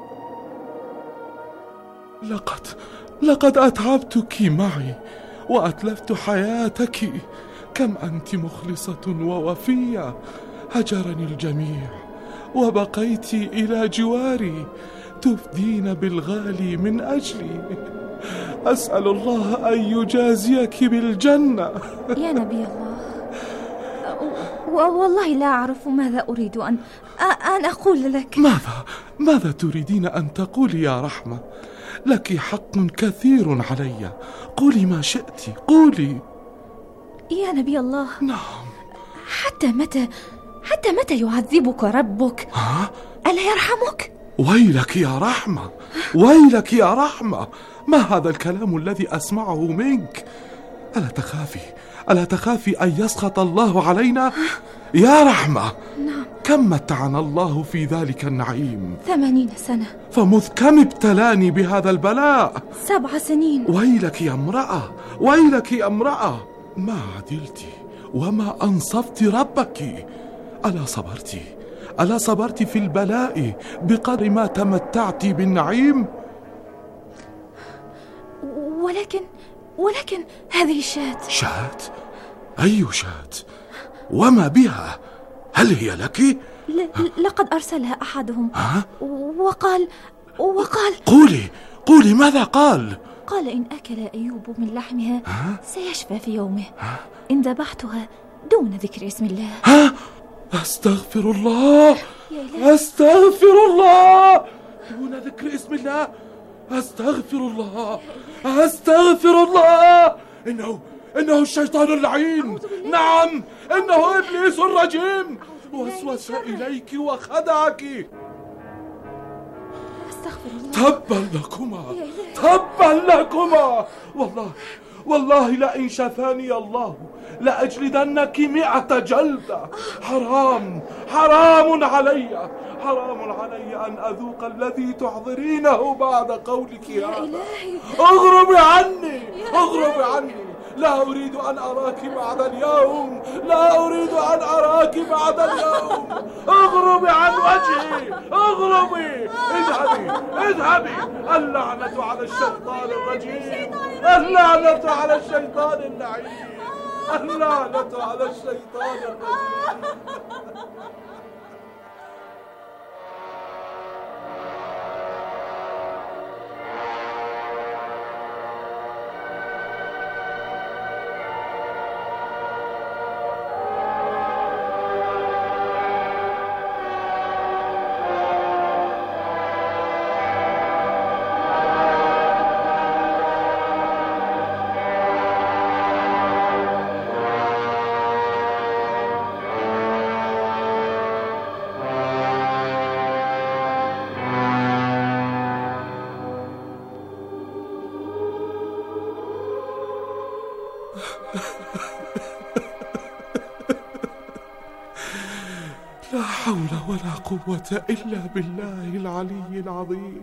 لقد لقد أتعبتك معي وأتلفت حياتك. كم أنت مخلصة ووفية. هجرني الجميع وبقيت إلى جواري، تفدين بالغالي من أجلي. أسأل الله أن يجازيك بالجنة. يا نبي الله، والله لا أعرف ماذا أريد أن أن أقول لك. ماذا ماذا تريدين أن تقولي يا رحمة؟ لك حق كثير علي، قولي ما شئت، قولي. يا نبي الله، نعم. حتى متى حتى متى يعذبك ربك؟ ها؟ ألا يرحمك؟ ويلك يا رحمة، ويلك يا رحمة، ما هذا الكلام الذي أسمعه منك؟ ألا تخافي ألا تخافي أن يسخط الله علينا؟ يا رحمة، نعم. كم متعنا الله في ذلك النعيم؟ ثمانين سنة. فمذ كم ابتلاني بهذا البلاء؟ سبع سنين. ويلك يا امرأة، ويلك يا امرأة، ما عدلت وما أنصفت ربك. ألا صبرت ألا صبرت في البلاء بقدر ما تمتعت بالنعيم؟ ولكن ولكن هذه الشاة. شاة؟ أي شاة؟ وما بها؟ هل هي لك؟ ل- لقد أرسلها أحدهم. ها؟ وقال وقال قولي قولي ماذا قال؟ قال إن أكل أيوب من لحمها ها؟ سيشفى في يومه. ها؟ إن ذبحتها دون ذكر اسم الله. ها؟ أستغفر الله، أستغفر الله، دون ذكر اسم الله، أستغفر الله، أستغفر الله. إنه إنه الشيطان اللعين، نعم إنه إبليس الرجيم، وسوس إليك وخدعك. أستغفر الله. تبا لكما، تبا لكما، والله والله لئن شفاني الله لأجلدنك مئة جلدة. حرام حرام علي، حرام علي أن أذوق الذي تحضرينه بعد قولك يا هذا. إلهي، اغربي عني، اغربي عني، لا أريد أن أراك بعد اليوم، لا أريد أن أراك بعد اليوم. اغربي عن وجهي، اغربي، اذهبي اذهبي. اللعنة على الشيطان الرجيم، اللعنة على الشيطان اللعين، اللعنة على الشيطان الرجيم. لا حول ولا قوة إلا بالله العلي العظيم.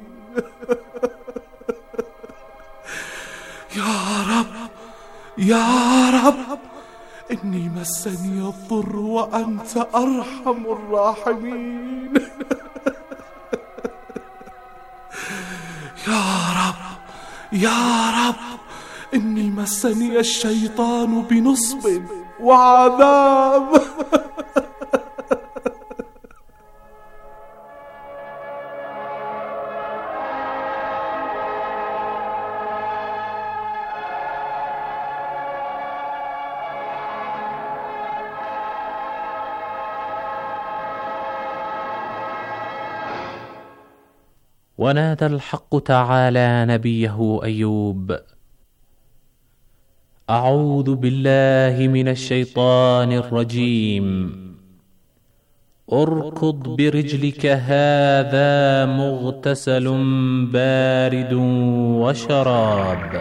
يا رب يا رب، إني مسني الضر وأنت أرحم الراحمين. يا رب يا رب، إني مسني الشيطان بنصب وعذاب. ونادى الحق تعالى نبيه أيوب: أعوذ بالله من الشيطان الرجيم، اركض برجلك هذا مغتسل بارد وشراب.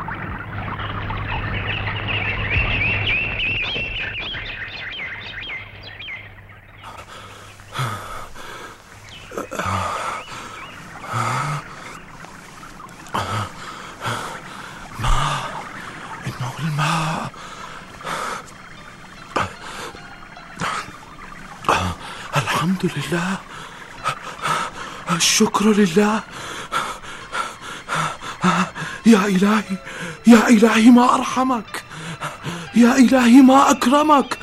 الحمد لله، الشكر لله. يا إلهي يا إلهي ما أرحمك، يا إلهي ما أكرمك.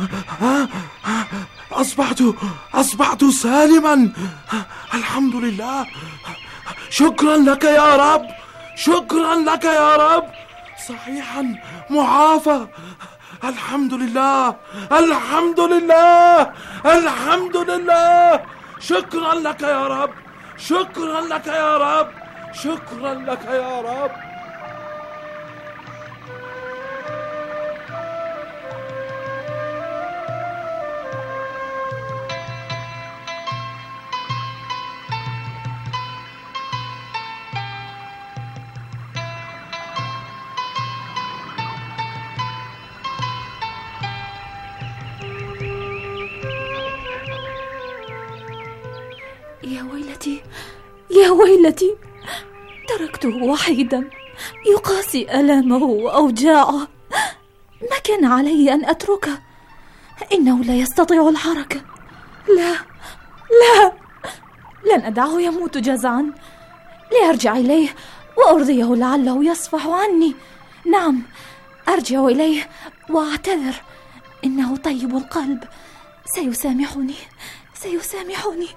أصبحت أصبحت سالما، الحمد لله. شكرا لك يا رب، شكرا لك يا رب. صحيحا معافى، الحمد لله الحمد لله الحمد لله. شكرا لك يا رب، شكرا لك يا رب، شكرا لك يا رب. يا ويلتي، تركته وحيدا يقاسي ألامه وأوجاعه. ما كان علي أن أتركه، إنه لا يستطيع الحركة. لا لا، لن أدعه يموت جزعا، لأرجع إليه وأرضيه لعله يصفح عني. نعم، أرجع إليه وأعتذر، إنه طيب القلب، سيسامحني سيسامحني.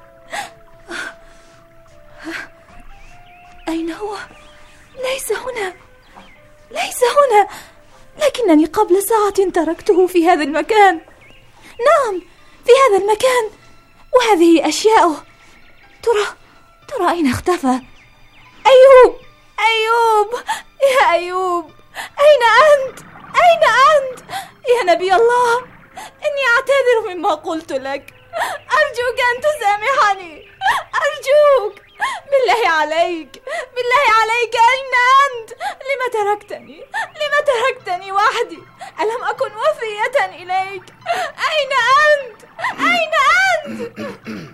أين هو؟ ليس هنا، ليس هنا، لكنني قبل ساعة تركته في هذا المكان. نعم، في هذا المكان، وهذه أشياؤه. ترى ترى أين اختفى؟ أيوب، أيوب، يا أيوب، أين أنت؟ أين أنت؟ يا نبي الله، إني أعتذر مما قلت لك، أرجوك أن تسامحني، أرجوك، بالله عليك، بالله عليك، أين أنت؟ لما تركتني؟ لما تركتني وحدي؟ ألم أكن وفية إليك؟ أين أنت؟ أين أنت؟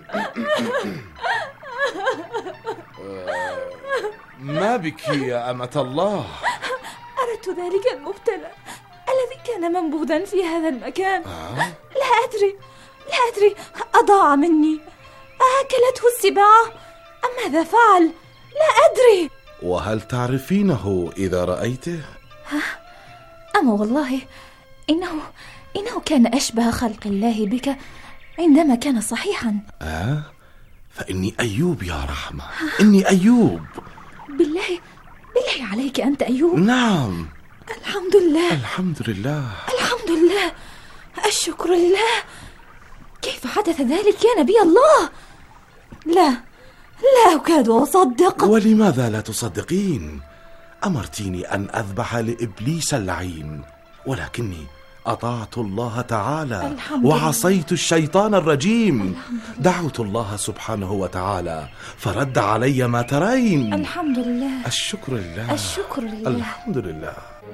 ما بك يا أمة الله؟ أردت ذلك المبتلى الذي كان منبوذا في هذا المكان. آه؟ لا أدري، لا أدري، أضاع مني، أكلته السباع أم ماذا فعل؟ لا أدري. وهل تعرفينه إذا رأيته؟ ها؟ أما والله إنه إنه كان أشبه خلق الله بك عندما كان صحيحا. آه؟ فإني أيوب يا رحمة، إني أيوب. بالله بالله عليك، أنت أيوب؟ نعم. الحمد لله، الحمد لله، الحمد لله، الشكر لله. كيف حدث ذلك يا نبي الله؟ لا لا أكاد أصدق. ولماذا لا تصدقين؟ أمرتيني أن أذبح لإبليس اللعين، ولكني أطعت الله تعالى وعصيت الشيطان الرجيم. دعوت الله سبحانه وتعالى فرد علي ما ترين. الحمد لله، الشكر لله، الشكر لله، الحمد لله.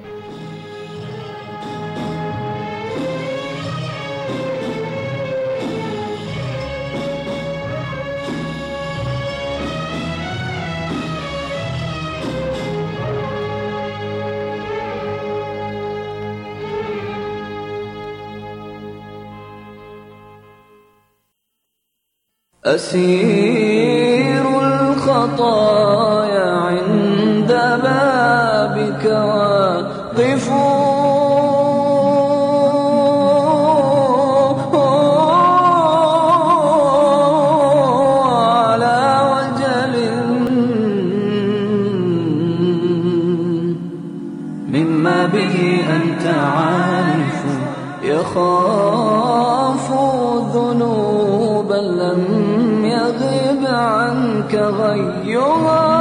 أسير الخطايا عند بابك واقف، على وجل مما به أنت عارف، يخاف ذنوبا لم يغب عنك غيها،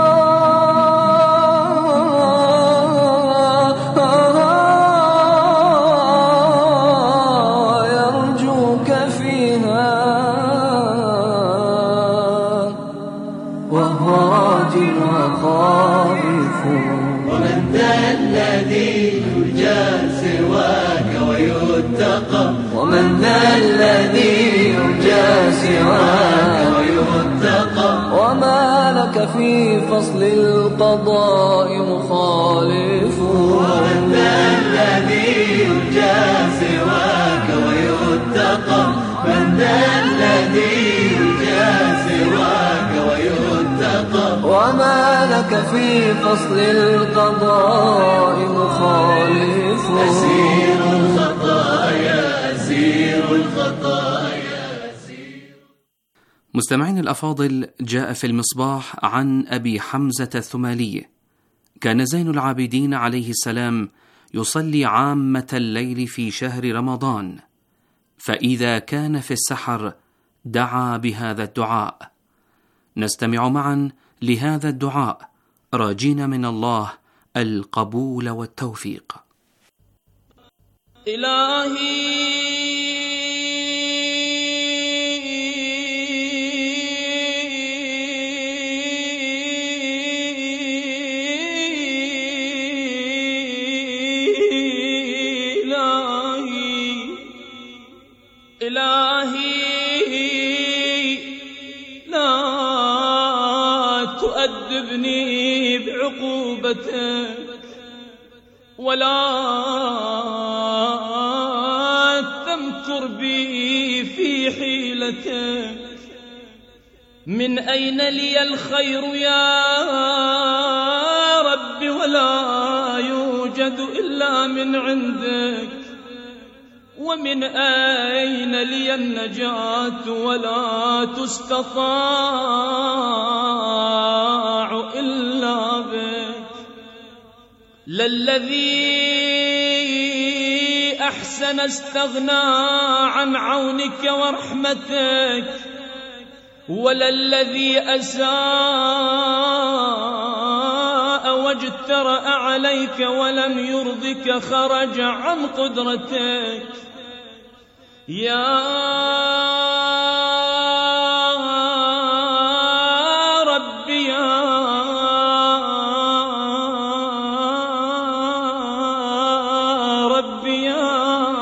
يرجوك فيها وهو راج وخائف. ومن ذا الذي يرجى سواك ويتقى، ومن ذا الذي يرجى سواك ويتقى، وما لك في فصل القضاء مخالف. ومن ذا الذي يرجى سواك ويتقى، من ذا الذي يرجى سواك ويتقى، وما لك في فصل القضاء مخالف. أسير الخطايا، أسير الخطايا. مستمعين الأفاضل، جاء في المصباح عن أبي حمزة الثمالي: كان زين العابدين عليه السلام يصلي عامة الليل في شهر رمضان، فإذا كان في السحر دعا بهذا الدعاء. نستمع معا لهذا الدعاء راجين من الله القبول والتوفيق. إلهي إلهي لا عقوبتك ولا تمكر بي في حيلتك. من أين لي الخير يا رب ولا يوجد إلا من عندك، ومن أين لي النجاة ولا تستطاع إلا بك. للذي أحسن استغنى عن عونك ورحمتك، وللذي أساء واجترأ عليك ولم يرضك خرج عن قدرتك. يا رب يا رب يا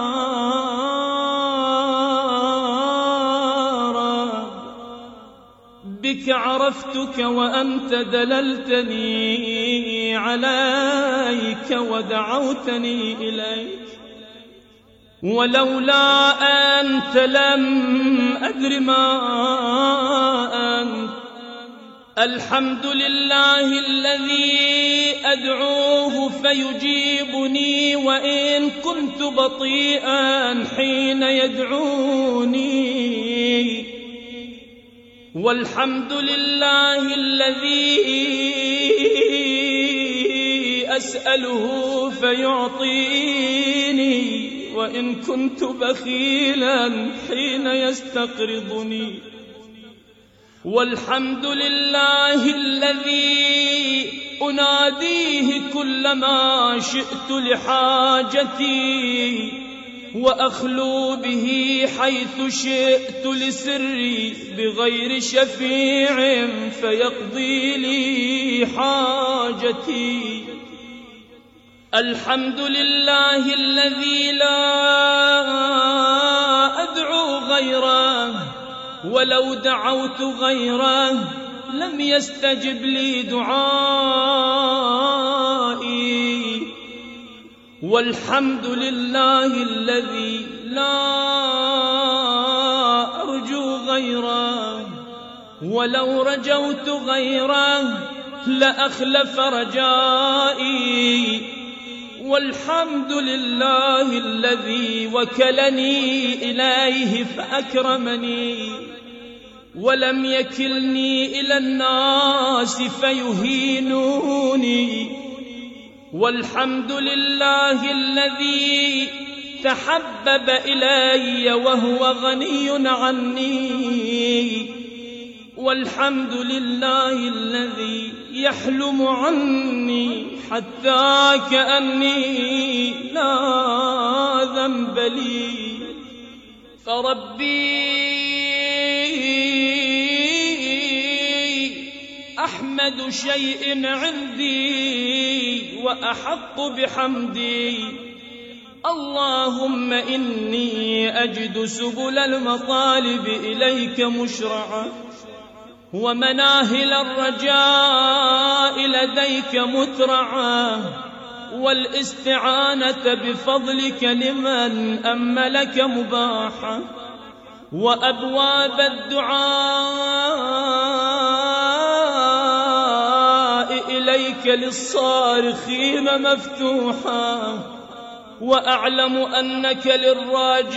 رب، بك عرفتك وأنت دللتني عليك ودعوتني إليك، ولولا أنت لم أدر ما أنت. الحمد لله الذي أدعوه فيجيبني وإن كنت بطيئا حين يدعوني، والحمد لله الذي أسأله فيعطيني وإن كنت بخيلا حين يستقرضني. والحمد لله الذي أناديه كلما شئت لحاجتي، وأخلو به حيث شئت لسري بغير شفيع فيقضي لي حاجتي. الحمد لله الذي لا أدعو غيره، ولو دعوت غيره لم يستجب لي دعائي. والحمد لله الذي لا أرجو غيره، ولو رجوت غيره لأخلف رجائي. والحمد لله الذي وكلني إليه فأكرمني، ولم يكلني إلى الناس فيهينوني. والحمد لله الذي تحبب إلي وهو غني عني. والحمد لله الذي يحلم عني حتى كأني لا ذنب لي. فربي أحمد شيء عندي وأحق بحمدي. اللهم إني أجد سبل المطالب إليك مشرعة، ومناهل الرجاء لديك مترعة، والاستعانة بفضلك لمن أملك مباحة، وأبواب الدعاء إليك للصارخين مفتوحة. وأعلم أنك للراجين